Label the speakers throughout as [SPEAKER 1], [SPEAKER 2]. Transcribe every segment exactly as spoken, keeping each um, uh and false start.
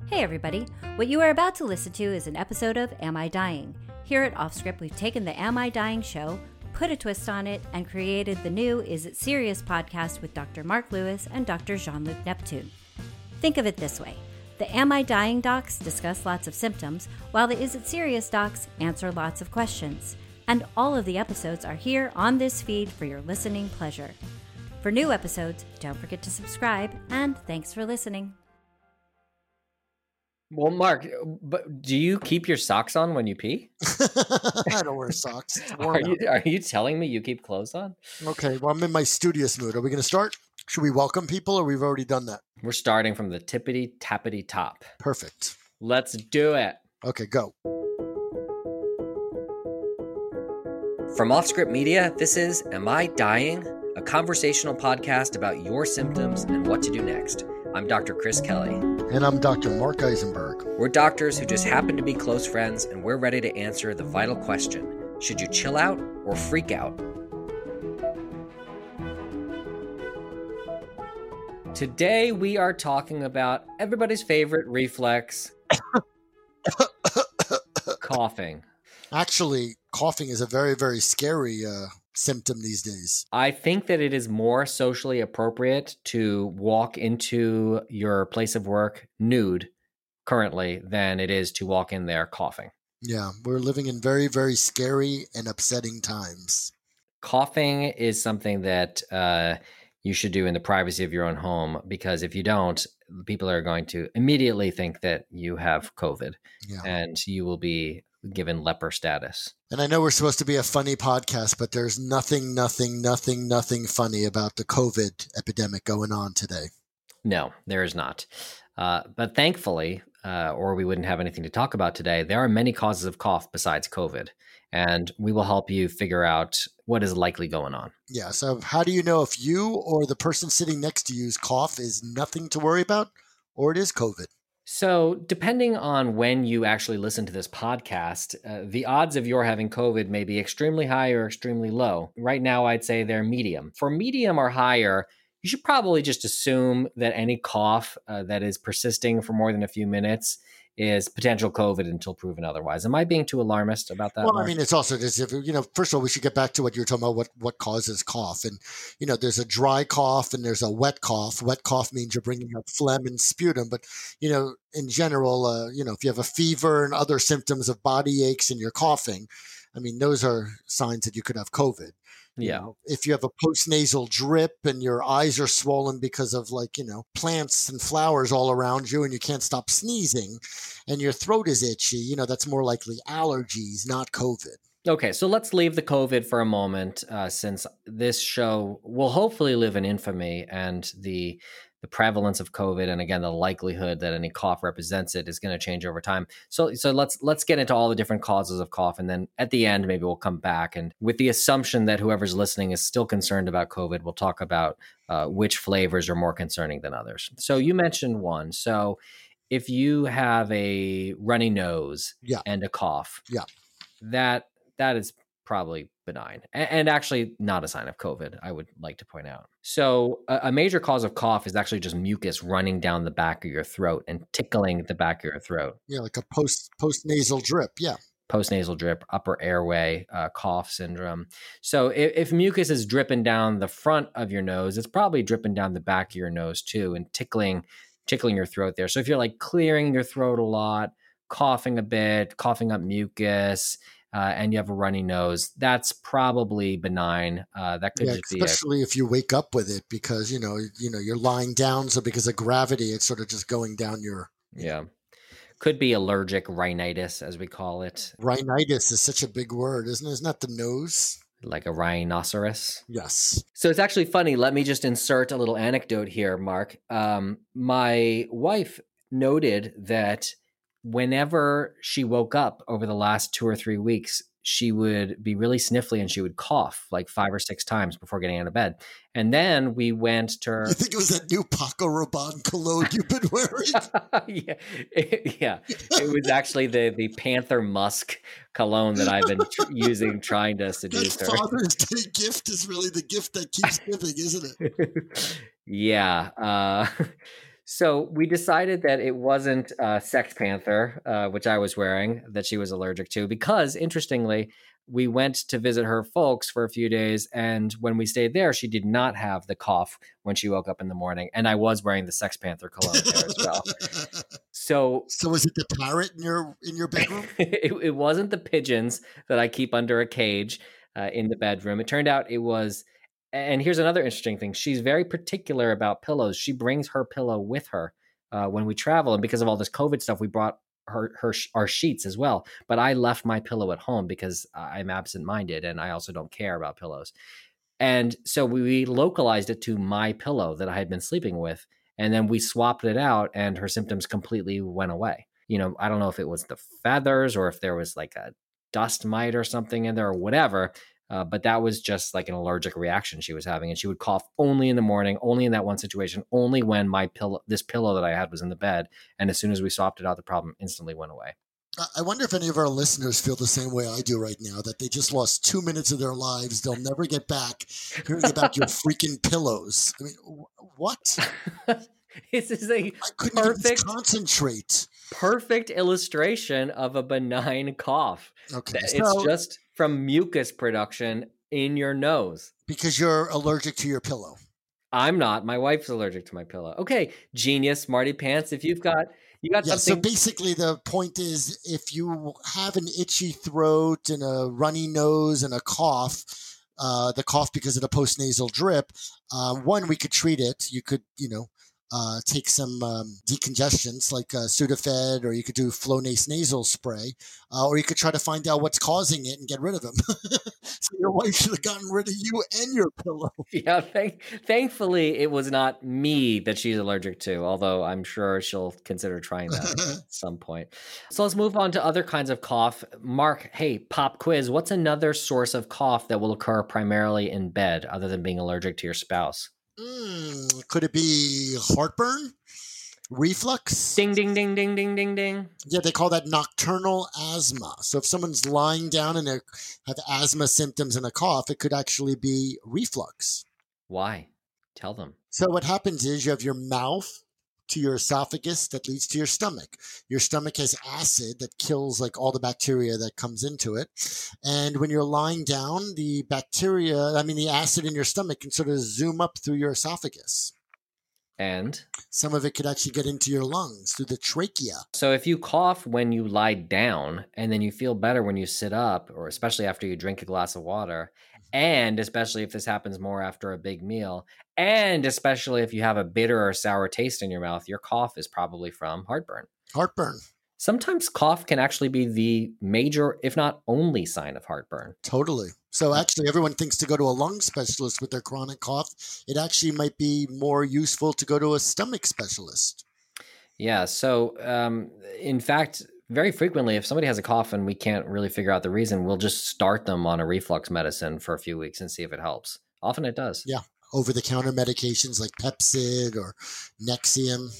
[SPEAKER 1] Hey everybody, what you are about to listen to is an episode of Am I Dying? Here at Offscript, we've taken the Am I Dying show, put a twist on it, and created the new Is It Serious podcast with Doctor Mark Lewis and Doctor Jean-Luc Neptune. Think of it this way. The Am I Dying docs discuss lots of symptoms, while the Is It Serious docs answer lots of questions. And all of the episodes are here on this feed for your listening pleasure. For new episodes, don't forget to subscribe, and thanks for listening.
[SPEAKER 2] Well, Mark, but do you keep your socks on when you pee?
[SPEAKER 3] I don't wear socks. It's warm
[SPEAKER 2] Are you,
[SPEAKER 3] out.
[SPEAKER 2] are you telling me you keep clothes on?
[SPEAKER 3] Okay, well, I'm in my studious mood. Are we going to start? Should we welcome people, or we've already done that?
[SPEAKER 2] We're starting from the tippity tappity top.
[SPEAKER 3] Perfect.
[SPEAKER 2] Let's do it.
[SPEAKER 3] Okay, go.
[SPEAKER 2] From Offscript Media, this is Am I Dying? A conversational podcast about your symptoms and what to do next. I'm Doctor Chris Kelly.
[SPEAKER 3] And I'm Doctor Mark Eisenberg.
[SPEAKER 2] We're doctors who just happen to be close friends, and we're ready to answer the vital question: should you chill out or freak out? Today we are talking about everybody's favorite reflex, coughing.
[SPEAKER 3] Actually, coughing is a very, very scary uh, symptom these days.
[SPEAKER 2] I think that it is more socially appropriate to walk into your place of work nude currently than it is to walk in there coughing.
[SPEAKER 3] Yeah, we're living in very, very scary and upsetting times.
[SPEAKER 2] Coughing is something that uh, you should do in the privacy of your own home, because if you don't, people are going to immediately think that you have COVID,
[SPEAKER 3] Yeah.
[SPEAKER 2] and you will be given leper status.
[SPEAKER 3] And I know we're supposed to be a funny podcast, but there's nothing, nothing, nothing, nothing funny about the COVID epidemic going on today.
[SPEAKER 2] No, there is not. Uh, but thankfully, uh, or we wouldn't have anything to talk about today, there are many causes of cough besides COVID, and we will help you figure out what is likely going on.
[SPEAKER 3] Yeah, so how do you know if you or the person sitting next to you's cough is nothing to worry about, or it is COVID?
[SPEAKER 2] So depending on when you actually listen to this podcast, uh, the odds of your having COVID may be extremely high or extremely low. Right now, I'd say they're medium. For medium or higher, you should probably just assume that any cough uh, that is persisting for more than a few minutes is potential COVID until proven otherwise. Am I being too alarmist about that?
[SPEAKER 3] Well,
[SPEAKER 2] Mark?
[SPEAKER 3] I mean, it's also just, if, you know, first of all, we should get back to what you were talking about, what, what causes cough. And, you know, there's a dry cough and there's a wet cough. Wet cough means you're bringing up phlegm and sputum. But, you know, in general, uh, you know, if you have a fever and other symptoms of body aches and you're coughing, I mean, those are signs that you could have COVID. You
[SPEAKER 2] Yeah.
[SPEAKER 3] know, if you have a postnasal drip and your eyes are swollen because of, like, you know, plants and flowers all around you and you can't stop sneezing and your throat is itchy, you know, that's more likely allergies, not COVID.
[SPEAKER 2] Okay, so let's leave the COVID for a moment, uh, since this show will hopefully live in infamy, and the the prevalence of COVID, and again the likelihood that any cough represents it, is going to change over time. So, so let's let's get into all the different causes of cough, and then at the end maybe we'll come back, and with the assumption that whoever's listening is still concerned about COVID, we'll talk about uh, which flavors are more concerning than others. So you mentioned one. So if you have a runny nose
[SPEAKER 3] Yeah.
[SPEAKER 2] and a cough,
[SPEAKER 3] Yeah.
[SPEAKER 2] that that is probably benign, and, and actually not a sign of COVID, I would like to point out. So a, a major cause of cough is actually just mucus running down the back of your throat and tickling the back of your throat.
[SPEAKER 3] Yeah, like a post postnasal drip. Yeah.
[SPEAKER 2] Postnasal drip, upper airway uh, cough syndrome. So if, if mucus is dripping down the front of your nose, it's probably dripping down the back of your nose too, and tickling tickling your throat there. So if you're like clearing your throat a lot, coughing a bit, coughing up mucus, Uh, and you have a runny nose, that's probably benign. Uh, that could
[SPEAKER 3] Yeah,
[SPEAKER 2] just be
[SPEAKER 3] especially if you wake up with it, because, you know, you know, you're lying down. So because of gravity, it's sort of just going down your,
[SPEAKER 2] a, yeah, could be allergic rhinitis, as we call it,
[SPEAKER 3] rhinitis is such a big word, isn't it? Isn't that the nose?
[SPEAKER 2] like a rhinoceros.
[SPEAKER 3] Yes.
[SPEAKER 2] So it's actually funny. Let me just insert a little anecdote here, Mark. Um, my wife noted that whenever she woke up over the last two or three weeks, she would be really sniffly and she would cough like five or six times before getting out of bed. And then we went to her.
[SPEAKER 3] You think it was that new Paco Rabanne cologne you've been wearing?
[SPEAKER 2] yeah, it, yeah. It was actually the the Panther Musk cologne that I've been tr- using, trying to seduce
[SPEAKER 3] That
[SPEAKER 2] her.
[SPEAKER 3] Father's Day gift is really the gift that keeps giving, isn't it?
[SPEAKER 2] yeah. Uh, So we decided that it wasn't uh, Sex Panther, uh, which I was wearing, that she was allergic to, because interestingly, we went to visit her folks for a few days. And when we stayed there, she did not have the cough when she woke up in the morning. And I was wearing the Sex Panther cologne there as well. So,
[SPEAKER 3] so was it the parrot in your in your bedroom?
[SPEAKER 2] it, it wasn't the pigeons that I keep under a cage uh, in the bedroom. It turned out it was. And here's another interesting thing. She's very particular about pillows. She brings her pillow with her uh, when we travel. And because of all this COVID stuff, we brought her, her our sheets as well. But I left my pillow at home because I'm absent-minded and I also don't care about pillows. And so we localized it to my pillow that I had been sleeping with. And then we swapped it out and her symptoms completely went away. You know, I don't know if it was the feathers or if there was like a dust mite or something in there or whatever. Uh, but that was just like an allergic reaction she was having. And she would cough only in the morning, only in that one situation, only when my pillow, this pillow that I had was in the bed. And as soon as we swapped it out, the problem instantly went away.
[SPEAKER 3] I wonder if any of our listeners feel the same way I do right now, that they just lost two minutes of their lives. They'll never get back hearing about your freaking pillows. I mean, what?
[SPEAKER 2] This is a
[SPEAKER 3] I couldn't
[SPEAKER 2] perfect,
[SPEAKER 3] even concentrate.
[SPEAKER 2] Perfect illustration of a benign cough.
[SPEAKER 3] Okay,
[SPEAKER 2] it's
[SPEAKER 3] so,
[SPEAKER 2] just from mucus production in your nose.
[SPEAKER 3] Because you're allergic to your pillow.
[SPEAKER 2] I'm not. My wife's allergic to my pillow. Okay, genius, Smarty Pants. If you've got you got
[SPEAKER 3] yeah,
[SPEAKER 2] something.
[SPEAKER 3] So basically, the point is, if you have an itchy throat and a runny nose and a cough, uh, the cough because of the postnasal drip, uh, one, we could treat it. You could, you know. Uh, take some um, decongestants like uh, Sudafed, or you could do Flonase nasal spray, uh, or you could try to find out what's causing it and get rid of them. So your wife should have gotten rid of you and your pillow.
[SPEAKER 2] Yeah, thank, thankfully it was not me that she's allergic to, although I'm sure she'll consider trying that at some point. So let's move on to other kinds of cough. Mark, hey, pop quiz. What's another source of cough that will occur primarily in bed other than being allergic to your spouse?
[SPEAKER 3] Mm, could it be heartburn? Reflux?
[SPEAKER 2] Ding, ding, ding, ding, ding, ding, ding.
[SPEAKER 3] Yeah, they call that nocturnal asthma. So if someone's lying down and they have asthma symptoms and a cough, it could actually be reflux.
[SPEAKER 2] Why? Tell them.
[SPEAKER 3] So what happens is you have your mouth to your esophagus that leads to your stomach. Your stomach has acid that kills like all the bacteria that comes into it. And when you're lying down, the bacteria, I mean the acid in your stomach can sort of zoom up through your esophagus.
[SPEAKER 2] And?
[SPEAKER 3] Some of it could actually get into your lungs through the trachea.
[SPEAKER 2] So if you cough when you lie down and then you feel better when you sit up, or especially after you drink a glass of water, and especially if this happens more after a big meal, and especially if you have a bitter or sour taste in your mouth, your cough is probably from heartburn.
[SPEAKER 3] Heartburn.
[SPEAKER 2] Sometimes cough can actually be the major, if not only, sign of heartburn.
[SPEAKER 3] Totally. So actually, everyone thinks to go to a lung specialist with their chronic cough. It actually might be more useful to go to a stomach specialist.
[SPEAKER 2] Yeah. So um, in fact, very frequently, if somebody has a cough and we can't really figure out the reason, we'll just start them on a reflux medicine for a few weeks and see if it helps. Often it does.
[SPEAKER 3] Yeah. Over-the-counter medications like Pepcid or Nexium.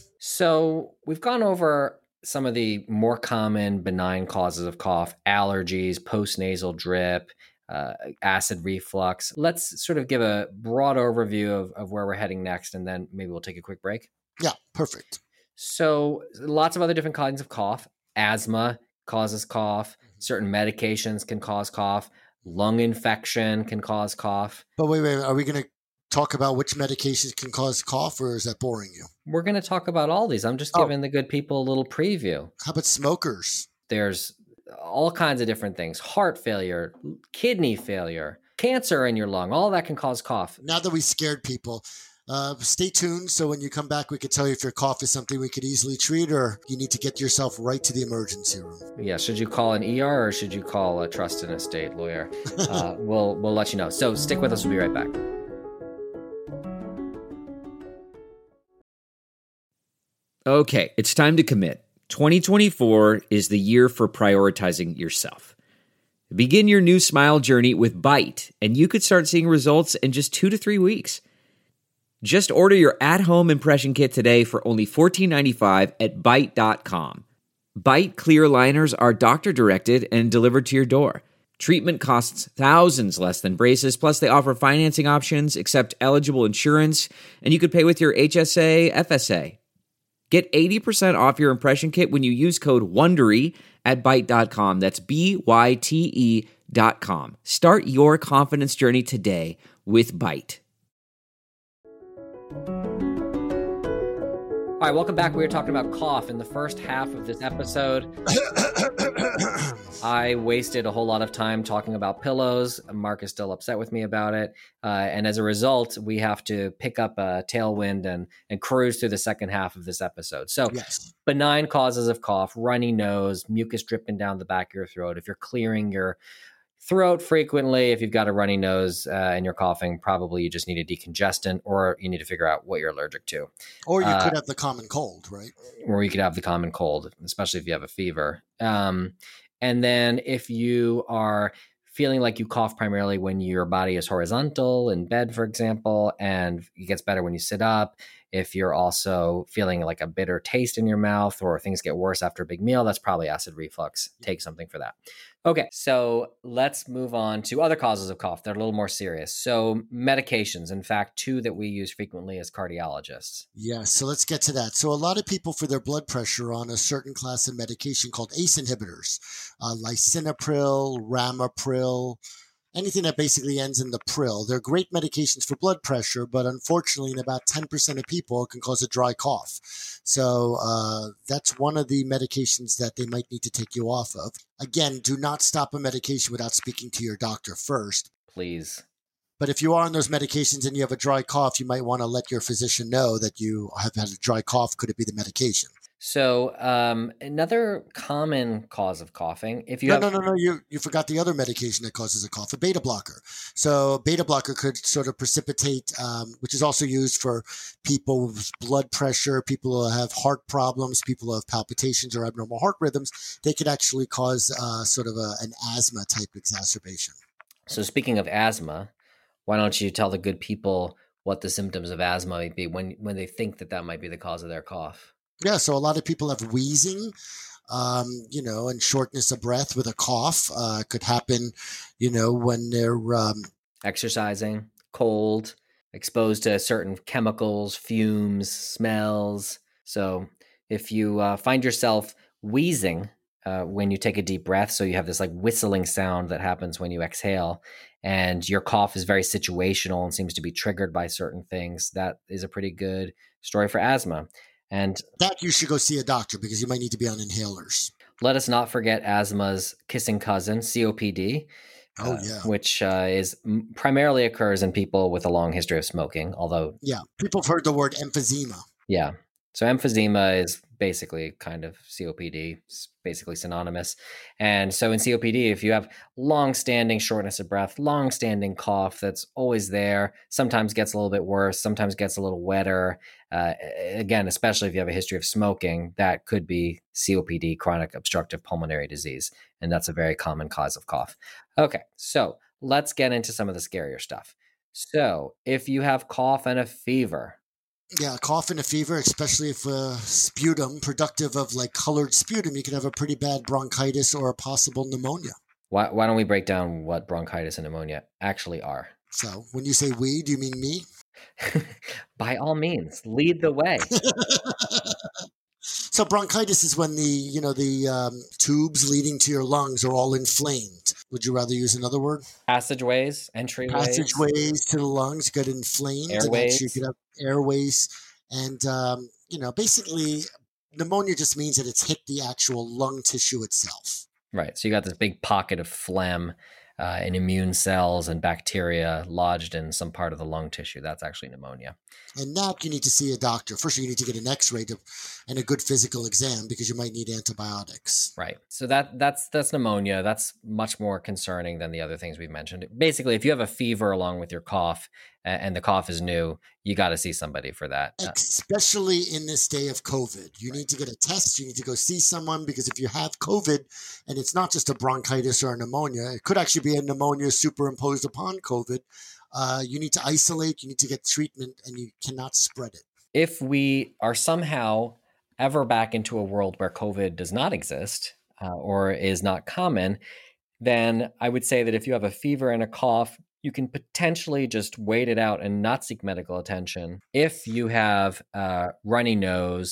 [SPEAKER 2] So we've gone over some of the more common benign causes of cough: allergies, postnasal drip, uh, acid reflux. Let's sort of give a broad overview of, of where we're heading next, and then maybe we'll take a quick break.
[SPEAKER 3] Yeah, perfect.
[SPEAKER 2] So lots of other different kinds of cough. Asthma causes cough. Certain medications can cause cough. Lung infection can cause cough.
[SPEAKER 3] But wait, wait, are we going to talk about which medications can cause cough, or is that boring you?
[SPEAKER 2] We're going to talk about all these. I'm just
[SPEAKER 3] Oh.
[SPEAKER 2] giving the good people a little preview.
[SPEAKER 3] How about smokers?
[SPEAKER 2] There's all kinds of different things: heart failure, kidney failure, cancer in your lung. All that can cause cough.
[SPEAKER 3] Now that we scared people, uh, stay tuned. So when you come back, we could tell you if your cough is something we could easily treat, or you need to get yourself right to the emergency room.
[SPEAKER 2] Yeah, should you call an E R or should you call a trust and estate lawyer? Uh, we'll we'll let you know. So stick with us. We'll be right back.
[SPEAKER 4] Okay, it's time to commit. twenty twenty-four is the year for prioritizing yourself. Begin your new smile journey with Byte, and you could start seeing results in just two to three weeks. Just order your at-home impression kit today for only fourteen ninety-five at byte dot com. Byte clear liners are doctor-directed and delivered to your door. Treatment costs thousands less than braces, plus they offer financing options, accept eligible insurance, and you could pay with your H S A, F S A. Get eighty percent off your impression kit when you use code WONDERY at byte dot com. That's B Y T E dot com. Start your confidence journey today with Byte.
[SPEAKER 2] All right, welcome back. We were talking about cough in the first half of this episode. I wasted a whole lot of time talking about pillows. Mark is still upset with me about it. Uh, and as a result, we have to pick up a tailwind and, and cruise through the second half of this episode. So
[SPEAKER 3] Yes.
[SPEAKER 2] benign causes of cough, runny nose, mucus dripping down the back of your throat. If you're clearing your throat frequently, if you've got a runny nose uh, and you're coughing, probably you just need a decongestant, or you need to figure out what you're allergic to.
[SPEAKER 3] Or you
[SPEAKER 2] Uh,
[SPEAKER 3] could have the common cold, right?
[SPEAKER 2] Or you could have the common cold, especially if you have a fever. Um, and then if you are feeling like you cough primarily when your body is horizontal in bed, for example, and it gets better when you sit up, if you're also feeling like a bitter taste in your mouth or things get worse after a big meal, that's probably acid reflux. Take something for that. Okay, so let's move on to other causes of cough that are a little more serious. So medications, in fact, two that we use frequently as cardiologists.
[SPEAKER 3] Yeah, so let's get to that. So a lot of people for their blood pressure are on a certain class of medication called A C E inhibitors, uh, lisinopril, ramipril, anything that basically ends in the pril. They're great medications for blood pressure, but unfortunately, in about ten percent of people, it can cause a dry cough. So uh, that's one of the medications that they might need to take you off of. Again, do not stop a medication without speaking to your doctor first.
[SPEAKER 2] Please.
[SPEAKER 3] But if you are on those medications and you have a dry cough, you might want to let your physician know that you have had a dry cough. Could it be the medication?
[SPEAKER 2] So um, another common cause of coughing, if you
[SPEAKER 3] No,
[SPEAKER 2] have...
[SPEAKER 3] no, no, no. You you forgot the other medication that causes a cough, a beta blocker. So beta blocker could sort of precipitate, um, which is also used for people with blood pressure, people who have heart problems, people who have palpitations or abnormal heart rhythms. They could actually cause uh, sort of a, an asthma type exacerbation.
[SPEAKER 2] So speaking of asthma, why don't you tell the good people what the symptoms of asthma might be when when they think that that might be the cause of their cough?
[SPEAKER 3] Yeah, so a lot of people have wheezing, um, you know, and shortness of breath with a cough. Uh, could happen, you know, when they're um,
[SPEAKER 2] Exercising, cold, exposed to certain chemicals, fumes, smells. So if you uh, find yourself wheezing uh, when you take a deep breath, so you have this like whistling sound that happens when you exhale, and your cough is very situational and seems to be triggered by certain things, that is a pretty good story for asthma. And
[SPEAKER 3] that you should go see a doctor because you might need to be on inhalers.
[SPEAKER 2] let us not forget asthma's kissing cousin, C O P D,
[SPEAKER 3] Oh,
[SPEAKER 2] uh,
[SPEAKER 3] yeah.
[SPEAKER 2] which uh, is primarily occurs in people with a long history of smoking, although...
[SPEAKER 3] Yeah, people have heard the word emphysema.
[SPEAKER 2] Yeah. So emphysema is basically kind of C O P D. It's basically synonymous. And so in C O P D, if you have long-standing shortness of breath, long-standing cough that's always there, sometimes gets a little bit worse, sometimes gets a little wetter. Uh, again, especially if you have a history of smoking, that could be C O P D, chronic obstructive pulmonary disease. And that's a very common cause of cough. Okay, so let's get into some of the scarier stuff. So if you have cough and a fever,
[SPEAKER 3] Yeah, cough and a fever, especially if uh, sputum, productive of like colored sputum, you can have a pretty bad bronchitis or a possible pneumonia.
[SPEAKER 2] Why, why don't we break down what bronchitis and pneumonia actually are?
[SPEAKER 3] So when you say we, do you mean me?
[SPEAKER 2] By all means, lead the way.
[SPEAKER 3] So bronchitis is when the, you know, the um, tubes leading to your lungs are all inflamed. Would you rather use another word?
[SPEAKER 2] Passageways, entryways.
[SPEAKER 3] Passageways to the lungs get inflamed.
[SPEAKER 2] Airways.
[SPEAKER 3] And actually you could have airways. And, um, you know, basically pneumonia just means that it's hit the actual lung tissue itself.
[SPEAKER 2] Right. So you got this big pocket of phlegm uh, and immune cells and bacteria lodged in some part of the lung tissue. That's actually pneumonia.
[SPEAKER 3] And that you need to see a doctor. First, you need to get an x-ray to, and a good physical exam because you might need antibiotics.
[SPEAKER 2] Right. So that that's that's pneumonia. That's much more concerning than the other things we've mentioned. Basically, if you have a fever along with your cough and the cough is new, you got to see somebody for that.
[SPEAKER 3] Especially in this day of COVID. You need to get a test. You need to go see someone because if you have COVID and it's not just a bronchitis or a pneumonia, it could actually be a pneumonia superimposed upon COVID. Uh, you need to isolate, you need to get treatment, and you cannot spread it.
[SPEAKER 2] If we are somehow ever back into a world where COVID does not exist uh, or is not common, then I would say that if you have a fever and a cough, you can potentially just wait it out and not seek medical attention. If you have a runny nose,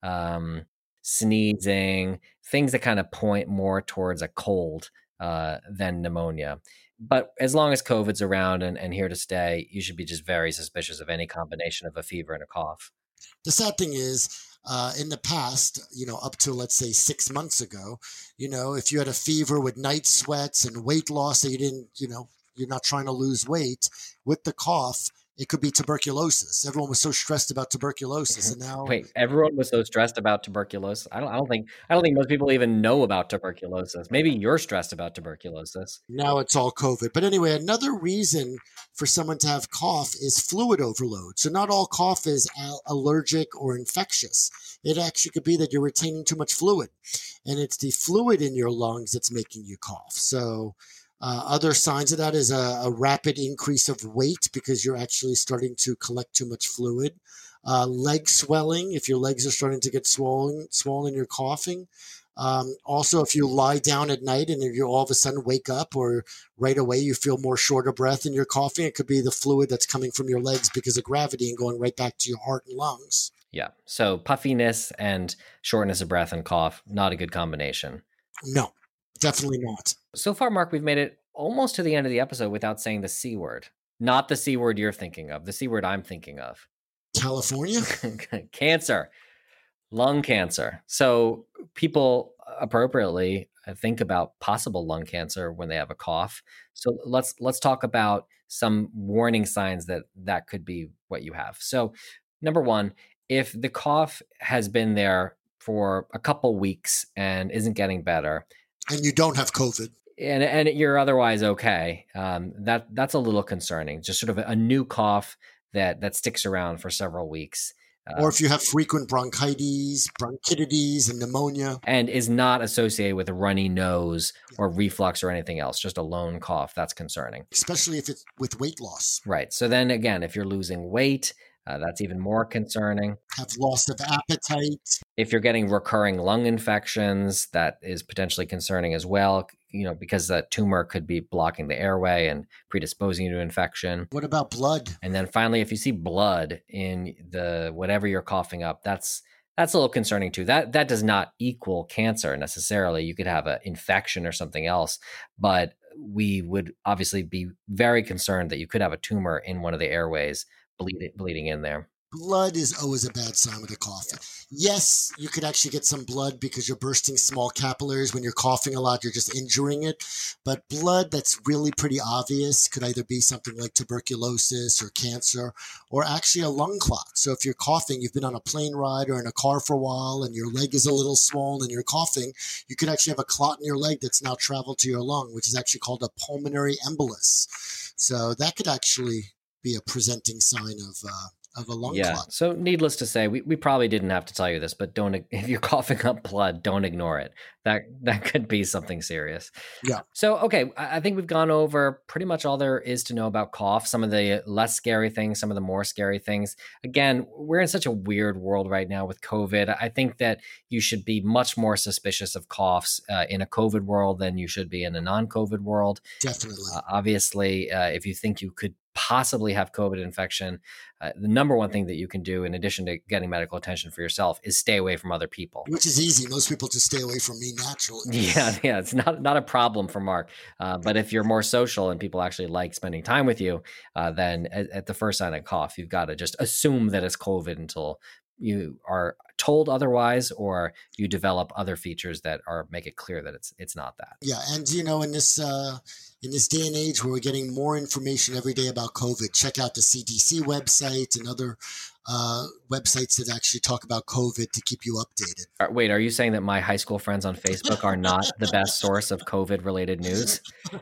[SPEAKER 2] um, sneezing, things that kind of point more towards a cold uh, than pneumonia. But as long as COVID's around and, and here to stay, you should be just very suspicious of any combination of a fever and a cough.
[SPEAKER 3] The sad thing is, uh, in the past, you know, up to, let's say, six months ago, you know, if you had a fever with night sweats and weight loss that you didn't, you know, you're not trying to lose weight, with the cough, it could be tuberculosis. Everyone was so stressed about tuberculosis, and now
[SPEAKER 2] wait, everyone was so stressed about tuberculosis. I don't, I don't think, I don't think most people even know about tuberculosis. Maybe you're stressed about tuberculosis.
[SPEAKER 3] Now it's all COVID. But anyway, another reason for someone to have cough is fluid overload. So not all cough is allergic or infectious. It actually could be that you're retaining too much fluid, and it's the fluid in your lungs that's making you cough. So Uh, other signs of that is a, a rapid increase of weight because you're actually starting to collect too much fluid. Uh, leg swelling, if your legs are starting to get swollen, swollen, you're coughing. Um, also, if you lie down at night and you all of a sudden wake up or right away you feel more short of breath and you're coughing, it could be the fluid that's coming from your legs because of gravity and going right back to your heart and lungs.
[SPEAKER 2] Yeah. So puffiness and shortness of breath and cough, not a good combination.
[SPEAKER 3] No, definitely not.
[SPEAKER 2] So far, Mark, we've made it almost to the end of the episode without saying the C word. Not the C word you're thinking of, the C word I'm thinking of.
[SPEAKER 3] California?
[SPEAKER 2] Cancer, lung cancer. So people appropriately think about possible lung cancer when they have a cough. So let's let's talk about some warning signs that that could be what you have. So number one, if the cough has been there for a couple weeks and isn't getting better,
[SPEAKER 3] and you don't have COVID,
[SPEAKER 2] and and you're otherwise okay, um, that that's a little concerning. Just sort of a new cough that that sticks around for several weeks. Uh,
[SPEAKER 3] or if you have frequent bronchitis, bronchitis, and pneumonia.
[SPEAKER 2] And is not associated with a runny nose or reflux or anything else, just a lone cough, that's concerning.
[SPEAKER 3] Especially if it's with weight loss.
[SPEAKER 2] Right. So then again, if you're losing weight, Uh, that's even more concerning.
[SPEAKER 3] Have loss of appetite.
[SPEAKER 2] If you're getting recurring lung infections, that is potentially concerning as well, you know, because that tumor could be blocking the airway and predisposing you to infection.
[SPEAKER 3] What about blood?
[SPEAKER 2] And then finally, if you see blood in the whatever you're coughing up, that's that's a little concerning too. That that does not equal cancer necessarily. You could have an infection or something else, but we would obviously be very concerned that you could have a tumor in one of the airways bleeding, bleeding in there.
[SPEAKER 3] Blood is always a bad sign with a cough. Yeah. Yes, you could actually get some blood because you're bursting small capillaries. When you're coughing a lot, you're just injuring it. But blood that's really pretty obvious could either be something like tuberculosis or cancer or actually a lung clot. So if you're coughing, you've been on a plane ride or in a car for a while and your leg is a little swollen and you're coughing, you could actually have a clot in your leg that's now traveled to your lung, which is actually called a pulmonary embolus. So that could actually be a presenting sign of uh, of a lung
[SPEAKER 2] yeah.
[SPEAKER 3] clot.
[SPEAKER 2] So needless to say, we, we probably didn't have to tell you this, but don't, if you're coughing up blood, don't ignore it. That that could be something serious.
[SPEAKER 3] Yeah.
[SPEAKER 2] So, okay, I think we've gone over pretty much all there is to know about cough, some of the less scary things, some of the more scary things. Again, we're in such a weird world right now with COVID. I think that you should be much more suspicious of coughs uh, in a COVID world than you should be in a non-COVID world.
[SPEAKER 3] Definitely.
[SPEAKER 2] Uh, obviously, uh, if you think you could possibly have COVID infection, uh, the number one thing that you can do in addition to getting medical attention for yourself is stay away from other people.
[SPEAKER 3] Which is easy. Most people just stay away from me naturally.
[SPEAKER 2] Yeah, yeah, it's not not a problem for Mark. Uh, but if you're more social and people actually like spending time with you, uh, then at, at the first sign of cough, you've got to just assume that it's COVID until you are told otherwise or you develop other features that are make it clear that it's it's not that.
[SPEAKER 3] Yeah, and you know, in this uh, in this day and age where we're getting more information every day about COVID, check out the C D C website and other uh, websites that actually talk about COVID to keep you updated.
[SPEAKER 2] Uh, Wait, are you saying that my high school friends on Facebook are not the best source of COVID-related news?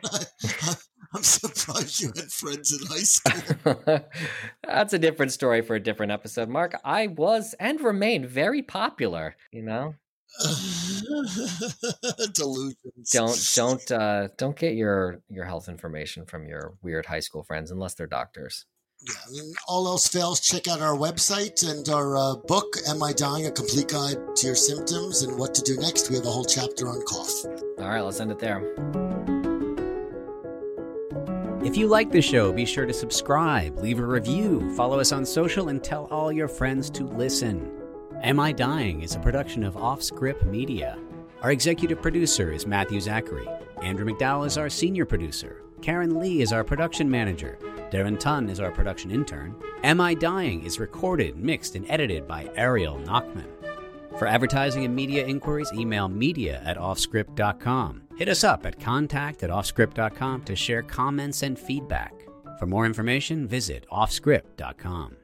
[SPEAKER 3] I'm surprised you had friends in high school.
[SPEAKER 2] That's a different story for a different episode, Mark. I was and remain very popular, you know?
[SPEAKER 3] Delusions.
[SPEAKER 2] Don't don't uh, don't get your your health information from your weird high school friends unless they're doctors.
[SPEAKER 3] Yeah, and all else fails, check out our website and our uh, book, Am I Dying? A Complete Guide to Your Symptoms and What to Do Next. We have a whole chapter on cough.
[SPEAKER 2] All right, let's end it there.
[SPEAKER 5] If you like the show, be sure to subscribe, leave a review, follow us on social, and tell all your friends to listen. Am I Dying is a production of Offscript Media. Our executive producer is Matthew Zachary. Andrew McDowell is our senior producer. Karen Lee is our production manager. Darren Tunn is our production intern. Am I Dying is recorded, mixed, and edited by Ariel Nachman. For advertising and media inquiries, email media at offscript dot com. Hit us up at contact at offscript dot com to share comments and feedback. For more information, visit offscript dot com.